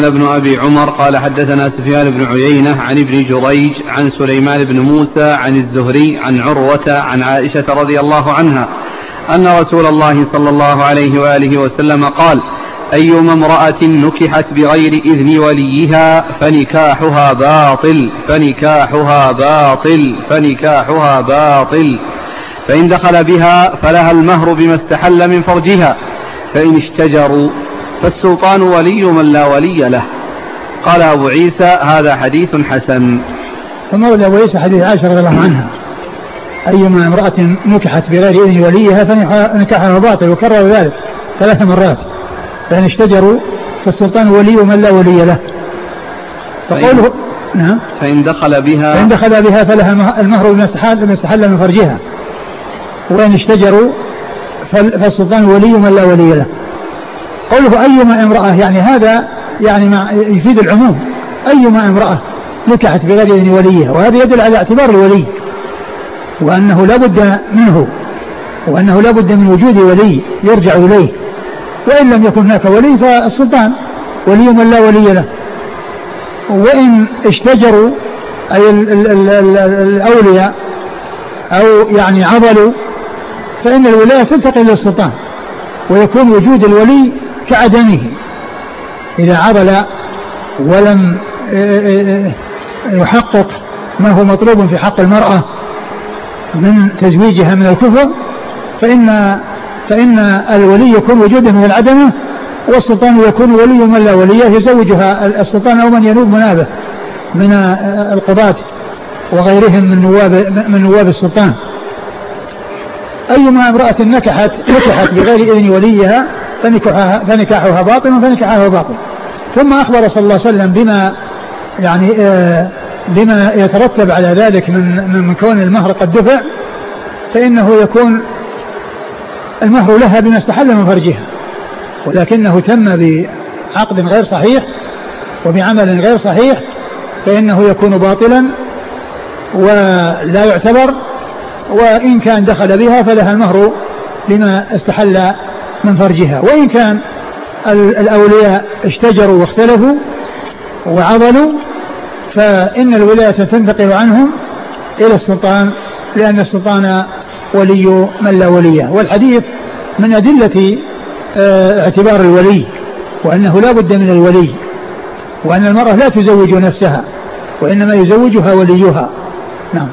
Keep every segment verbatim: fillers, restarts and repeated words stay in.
ابن أبي عمر قال حدثنا سفيان بن عيينة عن ابن جريج عن سليمان بن موسى عن الزهري عن عروة عن عائشة رضي الله عنها أن رسول الله صلى الله عليه وآله وسلم قال: أيما امرأة نكحت بغير إذن وليها فنكاحها باطل فنكاحها باطل فنكاحها باطل فإن دخل بها فلها المهر بما استحل من فرجها، فإن اشتجروا فالسلطان ولي من لا ولي له. قال أبو عيسى: هذا حديث حسن. ثم ورد أبو عيسى حديث عائشة رضي الله عنها: أيما امرأة نكحت بغير إذن وليها فنكاحها باطل، وكرر ذلك ثلاث مرات. فإن اشتجروا فالسلطان ولي من لا ولي له. فقوله نعم فإن دخل بها فإن دخل بها فلها المهر بما استحل من فرجها، وإن اشتجروا فالسلطان ولي من لا ولي له. قوله أيما امرأة يعني هذا يعني ما يفيد العموم، أيما امرأة نكحت بغير إذن وليها، وهذا يدل على اعتبار الولي وأنه لا بد منه، وأنه لا بد من وجود ولي يرجع إليه، وإن لم يكن هناك ولي فالسلطان ولي من لا ولي له. وإن اشتجروا أي الأولياء أو يعني عضلوا فإن الولاية تنتقل للسلطان، ويكون وجود الولي كعدمه. إذا عضل ولم يحقق ما هو مطلوب في حق المرأة من تزويجها من الكفر فإن فإن الولي يكون وجوده من العدمة، والسلطان يكون ولي من لا وليه يزوجها السلطان أو من ينوب منابه من القضاة وغيرهم من نواب من نواب السلطان. أيما امرأة نكحت نكحت بغير إذن وليها فنكاحها فنكاحها باطل فنكاحها باطل. ثم أخبر صلى الله عليه وسلم بما يعني آه بما يترتب على ذلك من من كون المهر قد دفع، فإنه يكون المهر لها بما استحل من فرجها، ولكنه تم بعقد غير صحيح وبعمل غير صحيح فإنه يكون باطلا ولا يعتبر. وإن كان دخل بها فلها المهر لما استحل من فرجها. وإن كان الأولياء اشتجروا واختلفوا وعضلوا فإن الولاية تنتقل عنهم إلى السلطان، لأن السلطان ولي من لا وليه. والحديث من أدلة اعتبار الولي، وأنه لا بد من الولي، وأن المرأة لا تزوج نفسها وإنما يزوجها وليها. نعم.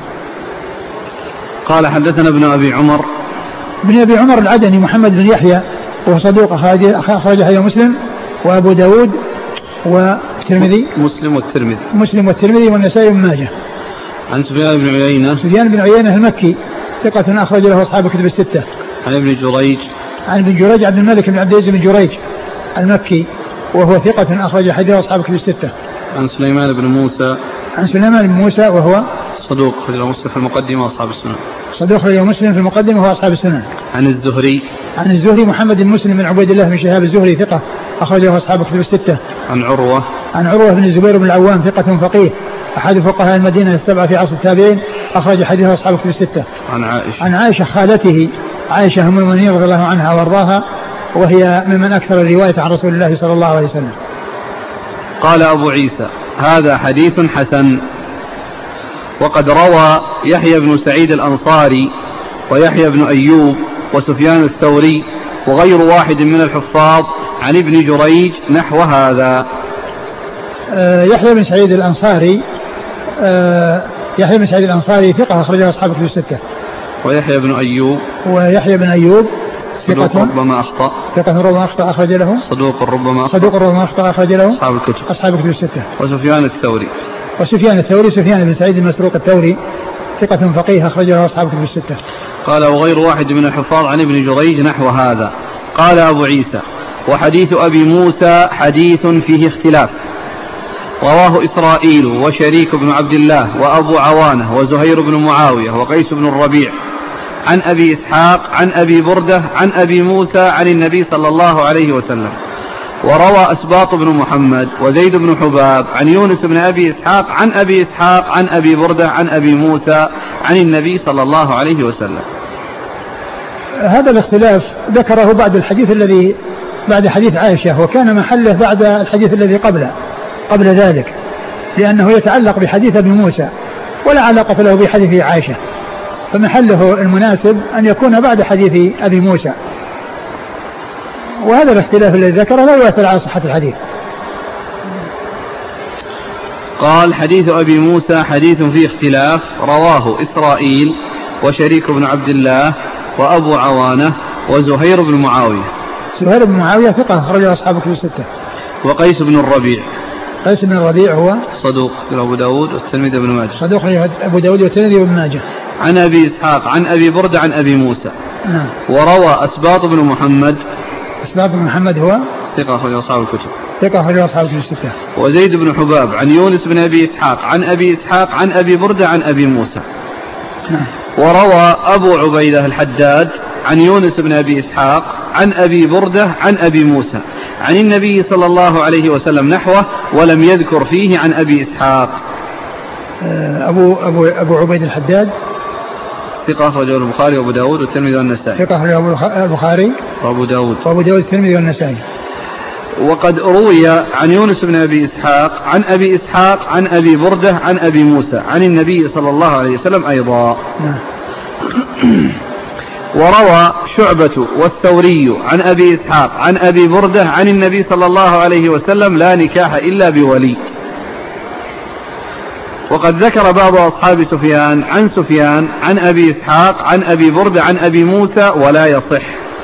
قال حدثنا ابن أبي عمر ابن أبي عمر العدني محمد بن يحيى وهو صدوق أخرج حديث مسلم وأبو داود والترمذي مسلم والترمذي مسلم والترمذي والنسائي بن ماجه. عن سفيان بن عيينة سفيان بن عيينة المكي ثقة أخرج له أصحاب الكتب الستة. عن ابن جريج عن ابن جريج عبد الملك بن عبد العزيز بن جريج المكي وهو ثقة أخرج حديث أصحاب الكتب الستة. عن سليمان بن موسى عن سليمان بن موسى وهو صدوق أخرج له مسلم في المقدمة وأصحاب السنن. صدوق أخرج له مسلم في المقدمة وهو أصحاب السنن. عن الزهري عن الزهري محمد بن مسلم بن عبيد الله بن شهاب الزهري ثقة أخرج له أصحاب الكتب الستة. عن عروة عن عروة بن الزبير بن العوام ثقة فقيه أحد فقهاء المدينة السبعة في عصر التابعين أخرج حديثه أصحاب الكتب الستة. عن عائشة عن عائشة خالته عائشة أم المؤمنين رضي الله عنها وارضاها، وهي ممن أكثر الرواية عن رسول الله صلى الله عليه وسلم. قال أبو عيسى: هذا حديث حسن. وقد روى يحيى بن سعيد الأنصاري ويحيى بن أيوب وسفيان الثوري وغير واحد من الحفاظ عن ابن جريج نحو هذا. آه يحيى بن سعيد الأنصاري آه يحيى بن سعيد الأنصاري ثقة أخرجه أصحاب الكتب الستة. ويحيى بن أيوب ويحيى بن أيوب صدوق ربما أخطأ ثقة ربما أخطأ أخرج له صدوق ربما أخطأ صدوق ربما أخطأ أخرج له أصحاب الكتب أصحاب الكتب الستة. وسفيان الثوري وسفيان الثوري سفيان بن سعيد المسروق الثوري ثقة فقيه أخرج له أصحاب الكتب الستة. قال وغير واحد من الحفاظ عن ابن جريج نحو هذا. قال أبو عيسى: وحديث أبي موسى حديث فيه اختلاف، رواه إسرائيل وشريك بن عبد الله وأبو عوانة وزهير بن معاوية وقيس بن الربيع عن أبي إسحاق عن أبي بردة عن أبي موسى عن النبي صلى الله عليه وسلم. وروى أسباط بن محمد وزيد بن حباب عن يونس بن أبي إسحاق عن أبي إسحاق عن أبي بردة عن أبي موسى عن النبي صلى الله عليه وسلم. هذا الاختلاف ذكره بعد الحديث الذي بعد حديث عائشة، وكان محله بعد الحديث الذي قبله قبل ذلك، لأنه يتعلق بحديث أبي موسى ولا علاقة له بحديث عائشة، فمحله المناسب أن يكون بعد حديث أبي موسى. وهذا الاختلاف الذي ذكره لا يؤثر على صحة الحديث. قال حديث أبي موسى حديث فيه اختلاف، رواه إسرائيل وشريك بن عبد الله وأبو عوانة وزهير بن معاوية. زهير بن معاوية ثقة أخرجه أصحاب كتب الستة. وقيس بن الربيع. قيس بن الربيع هو صدوق أبو داود والترمذي بن ماجه. صدوق أبو داود والترمذي بن ماجه. عن أبي إسحاق عن أبي بردة عن أبي موسى. نعم. وروى أسباط بن محمد. أسباط بن محمد هو ثقة أخرجه أصحاب الكتب. ثقة أخرجه أصحاب الكتب الستة. وزيد بن حباب عن يونس بن أبي إسحاق عن أبي إسحاق عن أبي بردة عن أبي موسى. نعم. وروى أبو عبيدة الحداد عن يونس بن أبي إسحاق عن أبي بردة عن أبي موسى عن النبي صلى الله عليه وسلم نحوه ولم يذكر فيه عن أبي إسحاق. أبو أبو أبو عبيدة الحداد ثقة أخرجه البخاري وأبو داود والترمذي والنسائي. ثقة أخرجه البخاري وأبو داود وأبو داود والترمذي والنسائي. وقد روي عن يونس بن أبي إسحاق عن أبي إسحاق عن أبي بردة عن أبي موسى عن النبي صلى الله عليه وسلم أيضا. نعم. وروى شعبة والثوري عن أبي إسحاق عن أبي بردة عن النبي صلى الله عليه وسلم لا نكاح إلا بولي. وقد ذكر بعض أصحاب سفيان عن سفيان عن أبي إسحاق عن أبي بردة عن أبي موسى ولا يصح.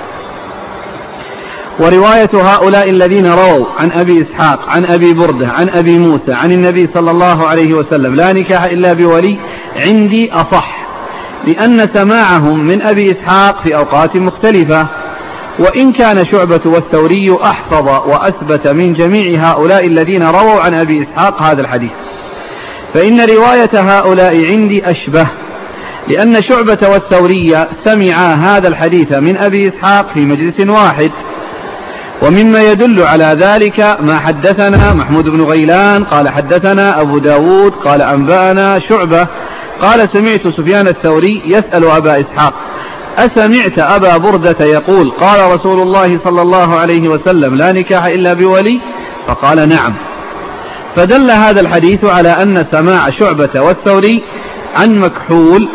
ورواية هؤلاء الذين رووا عن أبي إسحاق عن أبي بردة عن أبي موسى عن النبي صلى الله عليه وسلم لا نكاح إلا بولي عندي أصح، لأن سماعهم من أبي إسحاق في أوقات مختلفة، وإن كان شعبة والثوري أحفظ وأثبت من جميع هؤلاء الذين رووا عن أبي إسحاق هذا الحديث، فإن رواية هؤلاء عندي أشبه، لأن شعبة والثوري سمعا هذا الحديث من أبي إسحاق في مجلس واحد. ومما يدل على ذلك ما حدثنا محمود بن غيلان قال حدثنا أبو داود قال أنبأنا شعبة قال سمعت سفيان الثوري يسأل أبا إسحاق أسمعت أبا بردة يقول قال رسول الله صلى الله عليه وسلم لا نكاح إلا بولي؟ فقال نعم. فدل هذا الحديث على أن سماع شعبة والثوري عن مكحول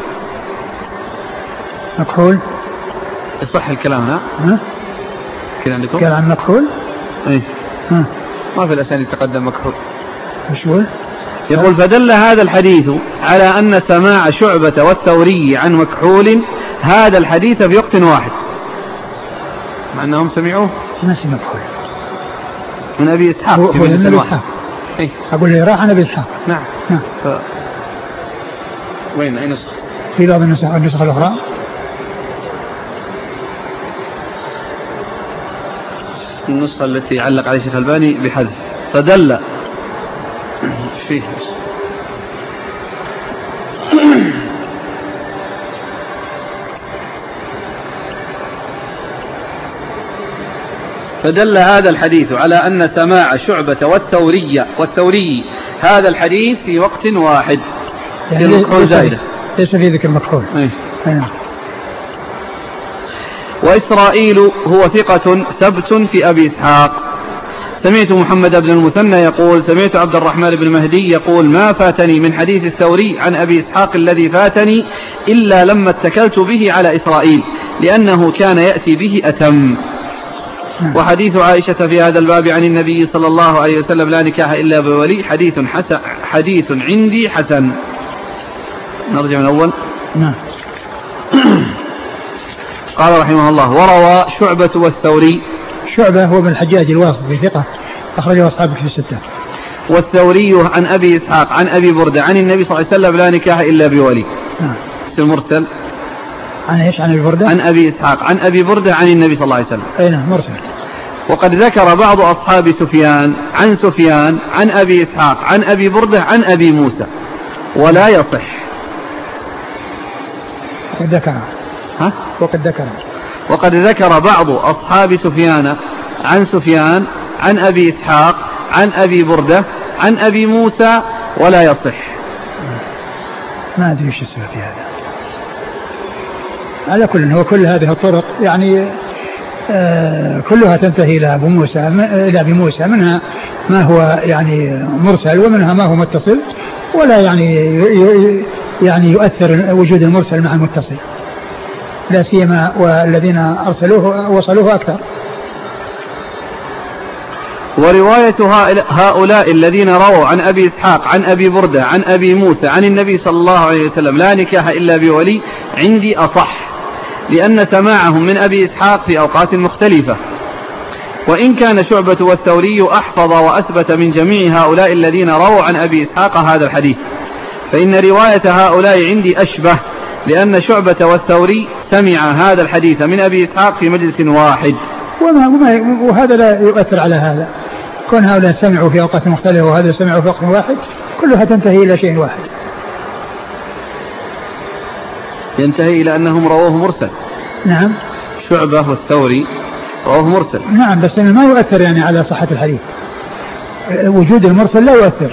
مكحول يصح الكلام هنا؟ ها؟ كده عندكم؟ كلام عن مكحول؟ ايه ها. ما في الأسانيد تقدم مكحول. مش هو؟ يقول فدل هذا الحديث على أن سماع شعبة والثوري عن مكحول هذا الحديث في وقت واحد، مع أنهم سمعوه ما في مكحول من أبي إسحاق في مجلس واحد. إيه؟ أقول لي راح عن أبي إسحاق. نعم. نعم. ف... وين أي نسخة؟ في بعض النسخ النسخة الأخرى النسخة التي علق عليها الشيخ الألباني بحذف فدل فيه فدل هذا الحديث على أن سماع شعبة والثوري والثوري هذا الحديث في وقت واحد. يعني المكحول زائدة ليس في ذكر المكحول. أيه. أيه. وإسرائيل هو ثقة ثبت في أبي إسحاق. سمعت محمد بن المثنى يقول سمعت عبد الرحمن بن مهدي يقول ما فاتني من حديث الثوري عن أبي إسحاق الذي فاتني إلا لما اتكلت به على إسرائيل لأنه كان يأتي به أتم. وحديث عائشة في هذا الباب عن النبي صلى الله عليه وسلم لا نكاح إلا بولي حديث حسن حديث عندي حسن. نرجع من أول. نعم. قال رحمه الله وروى شعبة والثوري. شعبة هو بن الحجاج الواسطي ثقة أخرجه أصحاب في الستة. والثوري عن أبي إسحاق عن أبي بردة عن النبي صلى الله عليه وسلم لا نكاح إلا بولي. نعم. المرسل عن ايش؟ عن ابي بردة عن ابي اسحاق عن ابي بردة عن النبي صلى الله عليه وسلم. اي نعم مرسل. وقد ذكر بعض اصحاب سفيان عن سفيان عن ابي اسحاق عن ابي بردة عن ابي موسى ولا يصح. وقد ذكر ها؟ وقد ذكر وقد ذكر بعض اصحاب سفيان عن سفيان عن ابي اسحاق عن ابي بردة عن ابي موسى ولا يصح. ما ادري ايش السبب في هذا. على كل هو كل هذه الطرق يعني آه كلها تنتهي إلى أبو موسى إلى أبي موسى، منها ما هو يعني مرسل ومنها ما هو متصل، ولا يعني يعني يؤثر وجود المرسل مع المتصل، لا سيما والذين أرسلوه وصلوه أكثر. ورواية هؤلاء الذين رووا عن أبي إسحاق عن أبي بردة عن أبي موسى عن النبي صلى الله عليه وسلم لا نكاح إلا بولي عندي أصح، لأن سماعهم من أبي إسحاق في أوقات مختلفة، وإن كان شعبة والثوري أحفظ وأثبت من جميع هؤلاء الذين رووا عن أبي إسحاق هذا الحديث، فإن رواية هؤلاء عندي أشبه، لأن شعبة والثوري سمع هذا الحديث من أبي إسحاق في مجلس واحد. وما وما وهذا لا يؤثر على هذا، كون هؤلاء سمعوا في أوقات مختلفة وهذا سمعوا في وقت واحد، كلها تنتهي إلى شيء واحد، ينتهي إلى أنهم رواه مرسل. نعم. شعبة والثوري رواه مرسل. نعم، بس ما يؤثر يعني على صحة الحديث، وجود المرسل لا يؤثر.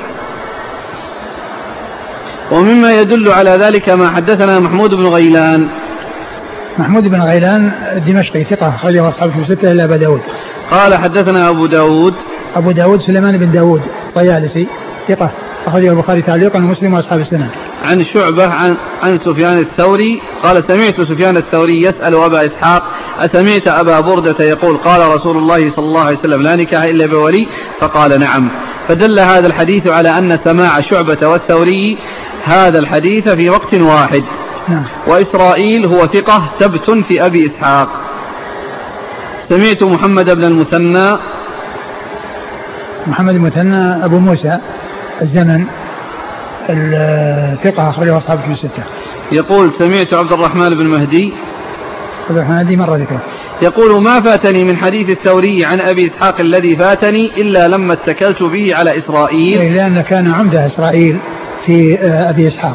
ومما يدل على ذلك ما حدثنا محمود بن غيلان. محمود بن غيلان الدمشقي ثقة أخرجه أصحاب الستة إلا أبا داود. قال حدثنا أبو داود. أبو داود سليمان بن داود الطيالسي ثقة أخرجه البخاري تعليقا ومسلم وأصحاب السنن. عن شعبة عن, عن سفيان الثوري قال سمعت سفيان الثوري يسأل أبا إسحاق أسمعت أبا بردة يقول قال رسول الله صلى الله عليه وسلم لا نكاح إلا بولي، فقال نعم، فدل هذا الحديث على أن سماع شعبة والثوري هذا الحديث في وقت واحد. نعم. وإسرائيل هو ثقة ثبت في أبي إسحاق. سمعت محمد بن المثنى. محمد المثنى أبو موسى الزمن الثقة أخرجه أصحاب الكتب الستة. يقول سمعت عبد الرحمن بن مهدي. عبد الرحمن هذه مرة ذكره. يقول ما فاتني من حديث الثوري عن أبي إسحاق الذي فاتني إلا لما اتكلت به على إسرائيل، لأن كان عمده إسرائيل في أبي إسحاق،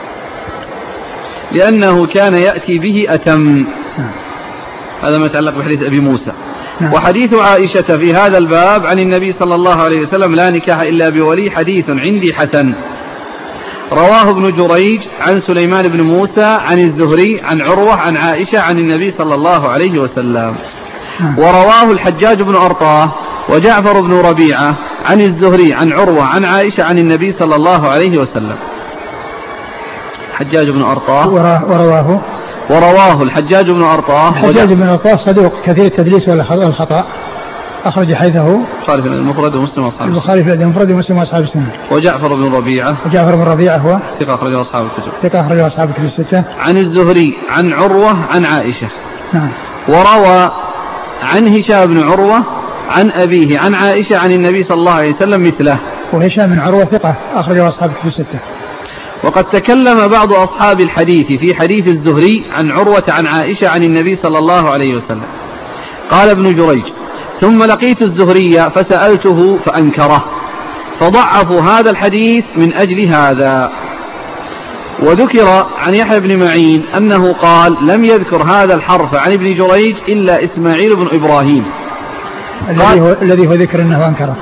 لأنه كان يأتي به أتم. نعم. هذا ما يتعلق بحديث أبي موسى. نعم. وحديث عائشة في هذا الباب عن النبي صلى الله عليه وسلم لا نكاح إلا بولي حديث عندي حسن، رواه ابن جريج عن سليمان بن موسى عن الزهري عن عروة عن عائشة عن النبي صلى الله عليه وسلم. نعم. ورواه الحجاج بن أرطاه وجعفر بن ربيعة عن الزهري عن عروة عن عائشة عن النبي صلى الله عليه وسلم. حجاج بن أرطاه ورواه ورواه الحجاج بن أرطاه. الحجاج بن أرطاه صدوق كثير التدليس والخطأ، أخرج حيثه البخاري في المفرد ومسلم وأصحاب السنن. البخاري في المفرد ومسلم وأصحاب السنن. وجعفر بن ربيعة وجعفر بن ربيعة هو ثقة أخرجه أصحاب الكتب. ثقة أخرجه أصحاب الكتب الستة. عن الزهري عن عروة عن عائشة. نعم. وروى عن هشام بن عروة عن أبيه عن عائشة عن النبي صلى الله عليه وسلم مثله. وهشام بن عروة ثقة أخرجه أصحاب الكتب الستة. وقد تكلم بعض أصحاب الحديث في حديث الزهري عن عروة عن عائشة عن النبي صلى الله عليه وسلم. قال ابن جريج ثم لقيت الزهري فسألته فأنكره، فضعفوا هذا الحديث من أجل هذا. وذكر عن يحيى بن معين أنه قال لم يذكر هذا الحرف عن ابن جريج إلا إسماعيل بن إبراهيم الذي هو, الذي هو ذكر أنه أنكره.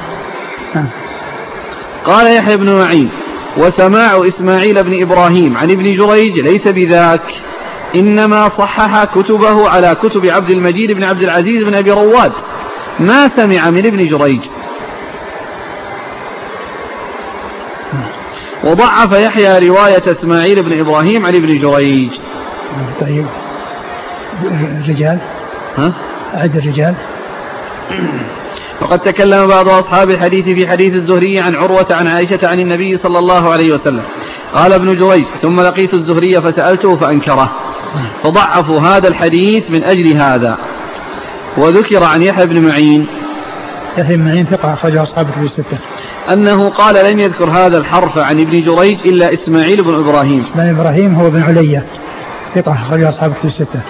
قال يحيى بن معين وسماع إسماعيل بن إبراهيم عن ابن جريج ليس بذاك، إنما صحح كتبه على كتب عبد المجيد بن عبد العزيز بن أبي رواد، ما سمع من ابن جريج. وضعف يحيى رواية إسماعيل بن إبراهيم عن ابن جريج. طيب الرجال ها؟ أعد الرجال. وقد تكلم بعض أصحاب الحديث في حديث الزهري عن عروة عن عائشة عن النبي صلى الله عليه وسلم. قال ابن جريج ثم لقيت الزهري فسألته فأنكره، فضعفوا هذا الحديث من أجل هذا. وذكر عن يحيى بن معين يحيى بن معين ثقة أخرجه أصحاب الكتب الستة أنه قال لم يذكر هذا الحرف عن ابن جريج إلا إسماعيل بن إبراهيم. إسماعيل بن إبراهيم هو بن علية ثقة أخرجه أصحاب الكتب الستة.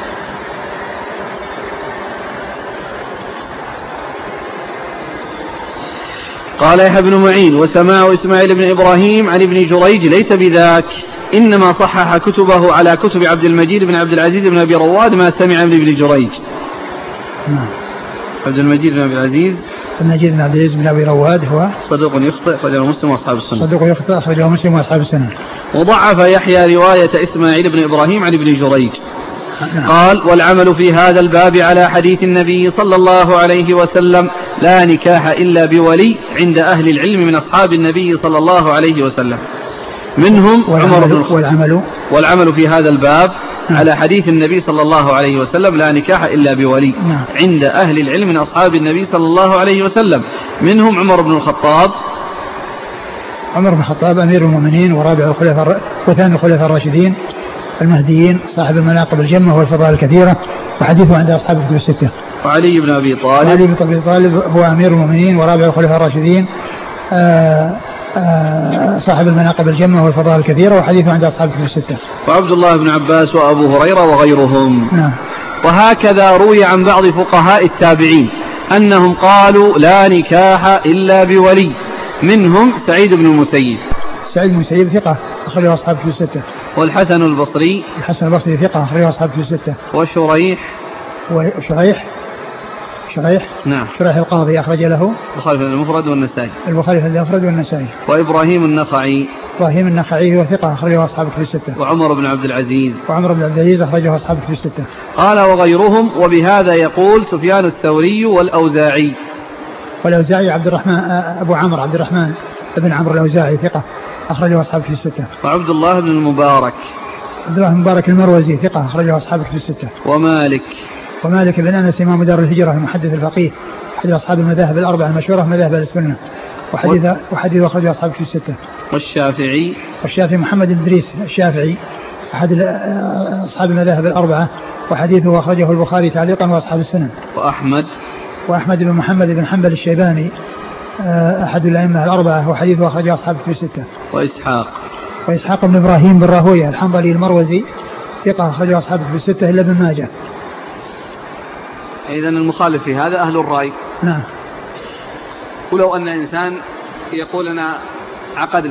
قال يحيى بن معين وسماع إسماعيل بن إبراهيم عن ابن جريج ليس بذاك، إنما صحح كتبه على كتب عبد المجيد بن عبد العزيز بن أبي رواد ما سمع من ابن جريج. نعم. عبد المجيد بن عبد العزيز المجيد بن عبد العزيز بن أبي رواد هو صدوق يخطئ أخرجه مسلم وأصحاب السنة. صدوق يخطئ أخرجه مسلم وأصحاب السنة. وضعف يحيى رواية إسماعيل بن إبراهيم عن ابن جريج. قال والعمل في هذا الباب على حديث النبي صلى الله عليه وسلم لا نكاح إلا بولي عند أهل العلم من أصحاب النبي صلى الله عليه وسلم منهم عمر بن الخطاب. والعمل, والعمل في هذا الباب على حديث النبي صلى الله عليه وسلم لا نكاح إلا بولي عند أهل العلم من أصحاب النبي صلى الله عليه وسلم منهم عمر بن الخطاب. عمر بن الخطاب أمير المؤمنين ورابع الخلفاء وثاني الخلفاء الراشدين المهديين صاحب المناقب الجمة والفضائل الكثيرة وحديثه عند أصحاب الكتب الستة. وعلي بن أبي طالب وعلي بن أبي طالب هو أمير المؤمنين ورابع الخلفاء الراشدين آآ آآ صاحب المناقب الجمة والفضائل الكثيرة وحديثه عند أصحاب الكتب الستة. وعبد الله بن عباس وأبو هريرة وغيرهم. نعم. وهكذا روي عن بعض فقهاء التابعين أنهم قالوا لا نكاح إلا بولي منهم سعيد بن المسيب. سعيد بن المسيب ثقة أخرجه أصحاب الكتب الستة. والحسن البصري الحسن البصري ثقة أخرجه أصحاب الكتب الستة. وشريح وشريح شريح نعم شريح القاضي أخرج له البخاري في المفرد والنسائي. البخاري في المفرد والنسائي. وإبراهيم النخعي إبراهيم النخعي هو ثقة أخرجه أصحاب الكتب الستة. وعمر بن عبد العزيز وعمر بن عبد العزيز أخرجه أصحاب الكتب الستة. قال وغيرهم. وبهذا يقول سفيان الثوري والأوزاعي. والأوزاعي عبد الرحمن أبو عمرو عبد الرحمن ابن عمرو الأوزاعي ثقة أخرجه أصحاب الكتب الستة. وعبد الله بن المبارك عبد الله بن المبارك المروزي ثقة أخرجه أصحاب الكتب الستة. ومالك ومالك بن أنس إمام دار الهجرة المحدث الفقيه أحد أصحاب المذاهب الأربعة المشهورة مذاهب السنة وحديث و... وحديث أخرجه أصحاب الكتب الستة. والشافعي والشافعي محمد بن إدريس الشافعي أحد أصحاب المذاهب الأربعة وحديثه أخرجه البخاري تعليقا وأصحاب السنن. وأحمد وأحمد بن محمد بن حنبل الشيباني أحد الأئمة الأربعة وحديثه أخرجه أصحاب الكتب الستة. وإسحاق وإسحاق بن إبراهيم بن راهويه الحنظلي المروزي ثقة أخرجه أصحاب الكتب الستة إلا ابن ماجه. إذن المخالف في هذا أهل الرأي. نعم. ولو أن إنسان يقول أنا عقد